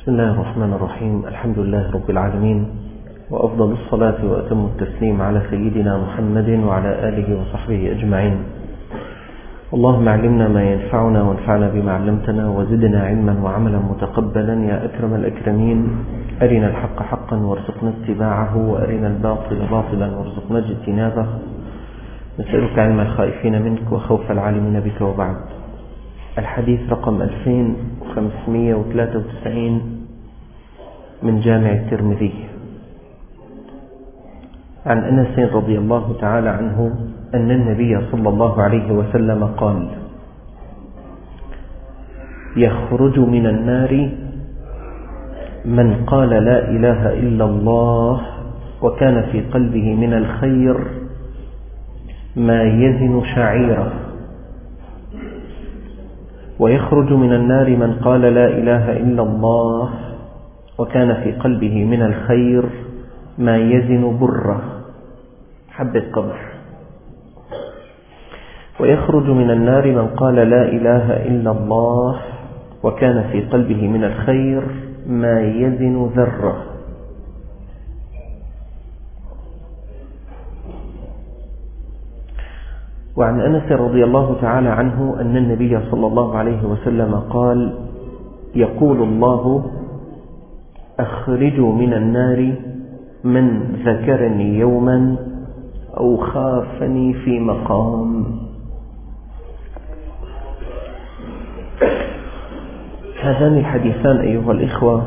بسم الله الرحمن الرحيم. الحمد لله رب العالمين، وأفضل الصلاة وأتم التسليم على سيدنا محمد وعلى آله وصحبه أجمعين. اللهم علمنا ما ينفعنا وانفعنا بما علمتنا وزدنا علما وعملا متقبلا يا أكرم الأكرمين. أرنا الحق حقا وارزقنا اتباعه، وأرنا الباطل باطلا وارزقنا اجتنابه. نسألك علم الخائفين منك وخوف العالمين بك. وبعد، الحديث رقم 2593 من جامع الترمذي. عن أنس رضي الله تعالى عنه أن النبي صلى الله عليه وسلم قال: يخرج من النار من قال لا إله إلا الله وكان في قلبه من الخير ما يزن شعيرة، ويخرج من النار من قال لا إله إلا الله وكان في قلبه من الخير ما يزن برة، حبة قمح. ويخرج من النار من قال لا إله إلا الله وكان في قلبه من الخير ما يزن ذرة. وعن أنس رضي الله تعالى عنه أن النبي صلى الله عليه وسلم قال: يقول الله: أخرجوا من النار من ذكرني يوما أو خافني في مقام. هذان الحديثان أيها الإخوة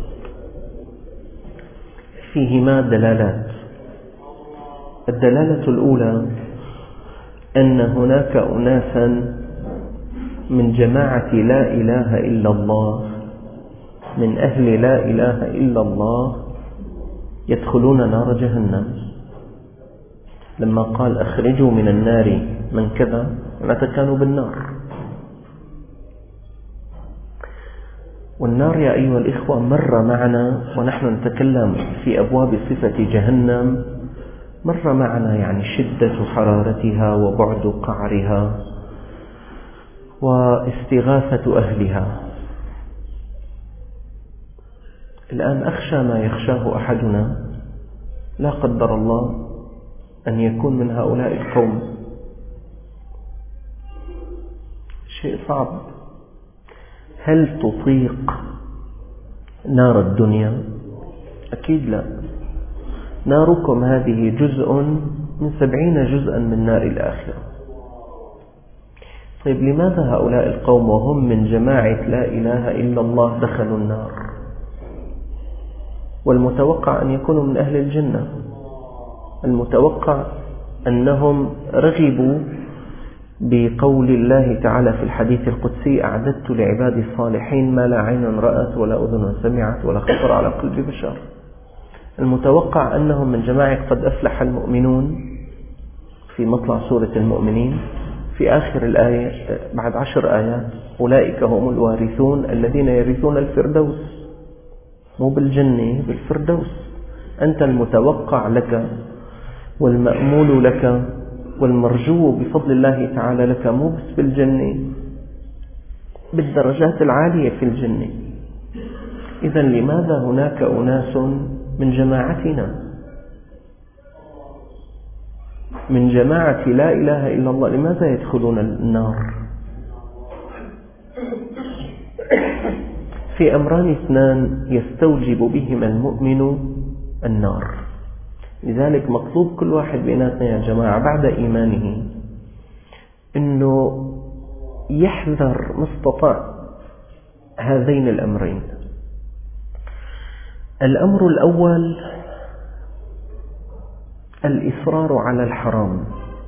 فيهما دلالات. الدلالة الأولى أن هناك أناسا من جماعة لا إله إلا الله، من أهل لا إله إلا الله، يدخلون نار جهنم. لما قال أخرجوا من النار من كذا، معناته كانوا بالنار. والنار يا أيها الإخوة مر معنا ونحن نتكلم في أبواب صفة جهنم، مر معنا يعني شدة حرارتها وبعد قعرها واستغاثة أهلها. الآن أخشى ما يخشاه أحدنا، لا قدر الله أن يكون من هؤلاء القوم. شيء صعب. هل تطيق نار الدنيا؟ أكيد لا. ناركم هذه جزء من 70 جزءا من نار الآخرة. طيب، لماذا هؤلاء القوم وهم من جماعة لا إله إلا الله دخلوا النار؟ والمتوقع أن يكونوا من أهل الجنة. المتوقع أنهم رغبوا بقول الله تعالى في الحديث القدسي: أعددت لعبادي الصالحين ما لا عين رأت ولا أذن سمعت ولا خطر على قلب بشر. المتوقع أنهم من جماعة قد أفلح المؤمنون في مطلع سورة المؤمنين، في آخر الآية بعد 10 آيات: أولئك هم الوارثون الذين يرثون الفردوس. مو بالجنة، بالفردوس. أنت المتوقع لك والمأمول لك والمرجو بفضل الله تعالى لك مو بس بالجنة، بالدرجات العالية في الجنة. إذن لماذا هناك أناس من جماعتنا، من جماعة لا إله إلا الله، لماذا يدخلون النار؟ في أمران 2 يستوجب بهما المؤمن النار. لذلك مطلوب كل واحد بيناتنا يا جماعة بعد إيمانه أنه يحذر ما استطاع هذين الأمرين. الأمر الأول الإصرار على الحرام.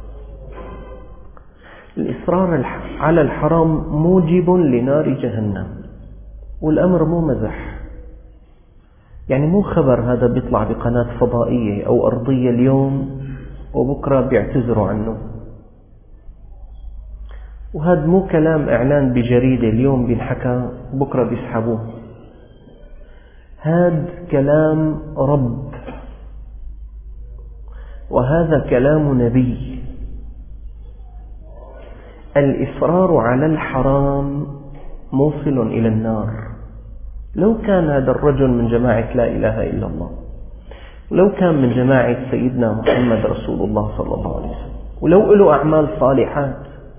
الإصرار على الحرام موجب لنار جهنم، والأمر مو مزح. يعني مو خبر هذا بيطلع بقناة فضائية أو أرضية اليوم وبكرة بيعتذروا عنه، وهذا مو كلام إعلان بجريدة اليوم بينحكى وبكرة بيسحبوه. هذا كلام رب، وهذا كلام نبي. الإصرار على الحرام موصل إلى النار. لو كان هذا الرجل من جماعة لا إله إلا الله، ولو كان من جماعة سيدنا محمد رسول الله صلى الله عليه وسلم، ولو له أعمال صالحات،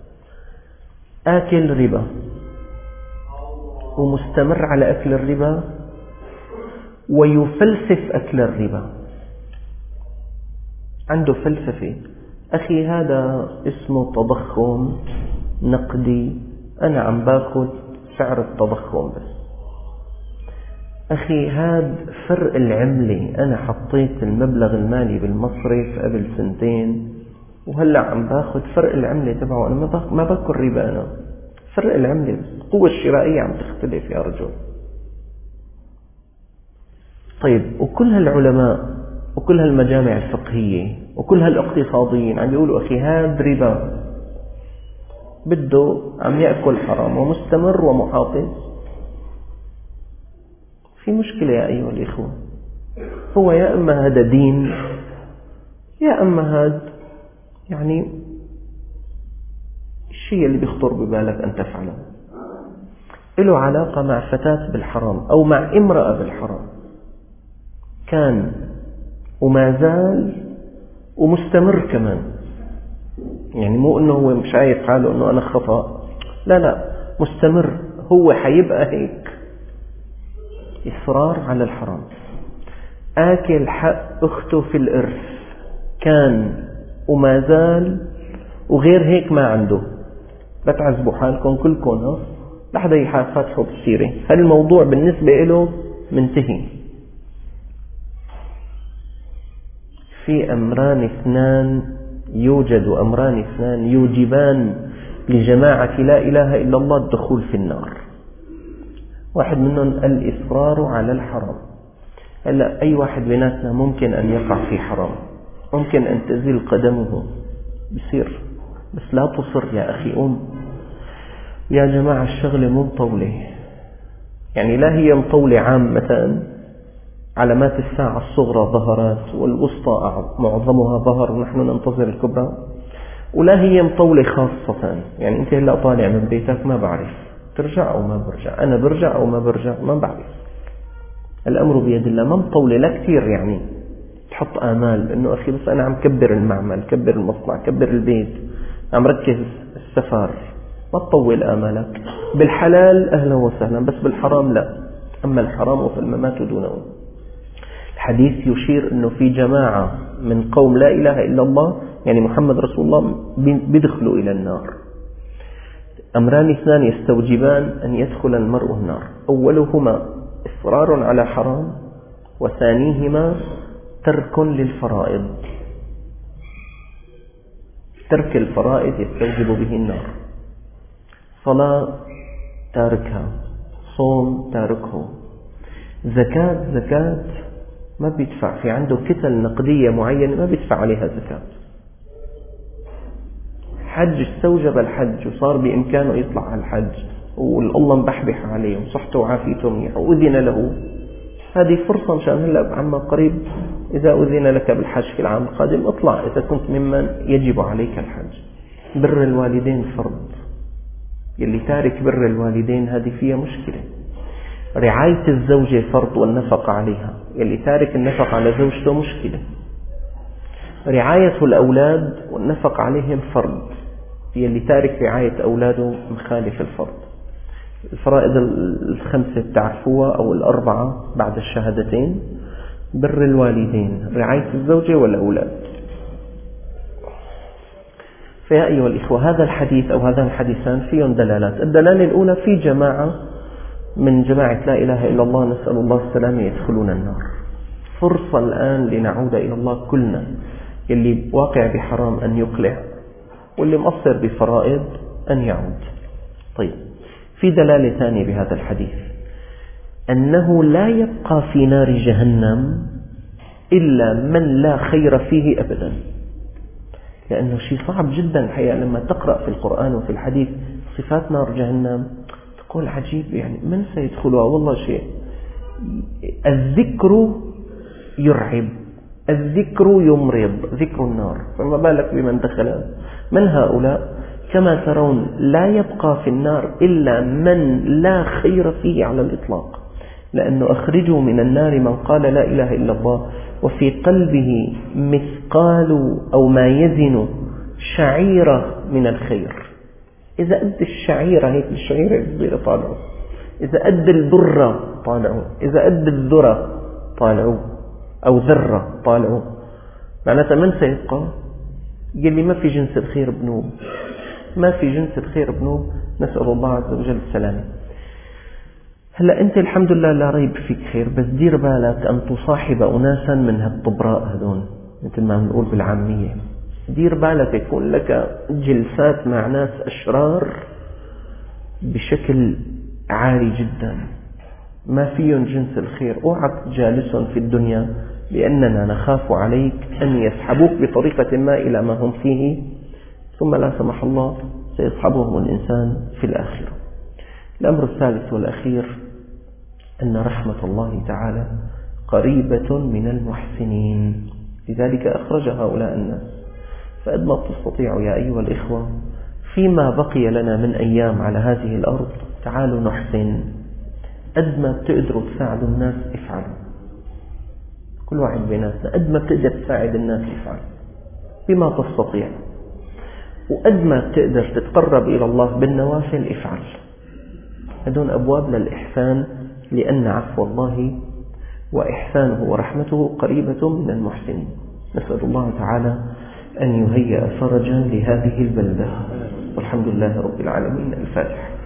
آكل ربا ومستمر على أكل الربا ويفلسف أكل الربا، عنده فلسفة، أخي هذا اسمه تضخم نقدي، أنا عم باخذ سعر التضخم بس. أخي هذا فرق العملة، أنا حطيت المبلغ المالي بالمصرف قبل 2 وهلأ عم باخذ فرق العملة تبعه، أنا ما باكل ربا، أنا فرق العملة بس، القوة الشرائية عم تختلف يا رجل. طيب، وكل هالعلماء وكل هالمجامع الفقهية وكل هالاقتصاديين عم يقولوا أخي هذا ربا، بده عم يأكل حرام ومستمر ومحافظ، في مشكلة يا أيها الإخوة. هو يا أما هذا دين يا أما هذا يعني الشيء اللي بيخطر ببالك أن تفعله له علاقة مع فتاة بالحرام أو مع امرأة بالحرام، كان وما زال ومستمر كمان، يعني مو أنه هو مش شايف حاله أنه أنا خطأ، لا مستمر، هو حيبقى هيك، إصرار على الحرام، آكل حق أخته في الإرث، كان وما زال، وغير هيك ما عنده. لا تعذبوا حالكم كلكم لحظة يفاتحوا بالسيرة، هالموضوع بالنسبة له منتهي. في أمران اثنان، يوجد أمران اثنان يوجبان لجماعة لا إله إلا الله الدخول في النار، واحد منهم الإصرار على الحرام. هلا أي واحد بيناتنا ممكن أن يقع في حرام، ممكن أن تزل قدمه، بصير، بس لا تصر يا أخي. يا جماعة الشغلة مو مطولة، يعني لا هي مطولة عامة، علامات الساعة الصغرى ظهرت والوسطى معظمها ظهر ونحن ننتظر الكبرى، ولا هي مطولة خاصة، يعني أنت هلأ طالع من بيتك ما بعرف ترجع أو ما برجع، أنا برجع أو ما برجع ما بعرف، الأمر بيد الله، ما مطولة لا كثير يعني تحط آمال إنه أخي بس أنا عم كبر المعمل، كبر المصنع، كبر البيت، عم ركز السفر، ما تطول آمالك. بالحلال أهلا وسهلا، بس بالحرام لا، أما الحرام فالممات دونه. الحديث يشير أنه في جماعة من قوم لا إله إلا الله، يعني محمد رسول الله، بيدخلوا إلى النار. أمران اثنان يستوجبان أن يدخل المرء النار، أولهما إصرار على حرام، وثانيهما ترك للفرائض. ترك الفرائض يستوجب به النار، صلاة تاركها، صوم تاركه، زكاة ما بيدفع، في عنده كتل نقدية معينة ما بيدفع عليها زكاة، حج استوجب الحج وصار بإمكانه يطلع على الحج والله مبحبح عليه وصحته وعافيته منيحة وأذن له، هذه فرصة مشان هلأ عما قريب إذا أذن لك بالحج في العام القادم اطلع، إذا كنت ممن يجب عليك الحج. بر الوالدين فرض، يلي تارك بر الوالدين هذه فيها مشكلة. رعاية الزوجة فرض والنفق عليها، يلي تارك النفق على زوجته مشكلة. رعاية الأولاد والنفق عليهم فرض، يلي تارك رعاية أولاده مخالف الفرض. الفرائض 5 تعرفوها أو 4 بعد الشهادتين: بر الوالدين، رعاية الزوجة والأولاد. فيا أيها الإخوة، هذا الحديث أو هذان الحديثان فيهم دلالات. الدلالة الأولى: في جماعة من جماعة لا إله إلا الله نسأل الله السلامة يدخلون النار. فرصة الآن لنعود إلى الله كلنا، اللي واقع بحرام أن يقلع، واللي مقصر بفرائض أن يعود. طيب، في دلالة ثانية بهذا الحديث: أنه لا يبقى في نار جهنم إلا من لا خير فيه أبدا. لأنه شيء صعب جدا الحقيقة لما تقرأ في القرآن وفي الحديث صفات نار جهنم تقول عجيب، يعني من سيدخلها؟ والله شيء، الذكر يرعب، الذكر يمرض، ذكر النار، فما بالك بمن دخل. من هؤلاء؟ كما ترون لا يبقى في النار إلا من لا خير فيه على الإطلاق، لأنه أخرجوا من النار من قال لا إله إلا الله وفي قلبه مثقال أو ما يزن شعيرة من الخير. إذا أدى الشعيرة، هيك الشعيرة صغيرة طالعوا، إذا أدى البرة طالعوا، إذا أدى الذرة طالعوا أو ذرة طالعوا، معناتها من سيبقى؟ قال لي ما في جنس الخير بنوب، ما في جنس الخير بنوب. نسأل الله عز وجل السلامة. هلأ أنت الحمد لله لا ريب فيك خير، بس دير بالك أن تصاحب أناسا من هالطبراء هذون، مثل ما نقول بالعامية. دير بالك يكون لك جلسات مع ناس أشرار بشكل عالي جدا، ما فيهم جنس الخير. اوعك جالسهم في الدنيا، لأننا نخاف عليك أن يسحبوك بطريقة ما إلى ما هم فيه، ثم لا سمح الله سيصحبهم الإنسان في الآخرة. الأمر الثالث والأخير أن رحمة الله تعالى قريبة من المحسنين، لذلك أخرج هؤلاء الناس. فقد ما تستطيعوا يا أيها الإخوة فيما بقي لنا من أيام على هذه الأرض تعالوا نحسن، قد ما بتقدروا تساعدوا الناس افعلوا. كل واحد بيناتنا قد ما بتقدر تساعد الناس افعل بما تستطيع، وقد ما بتقدر تتقرب إلى الله بالنوافل افعل. هذون أبواب للإحسان، لأن عفو الله وإحسانه ورحمته قريبة من المحسنين. نسأل الله تعالى أن يهيئ فرجا لهذه البلدة، والحمد لله رب العالمين. الفاتحة.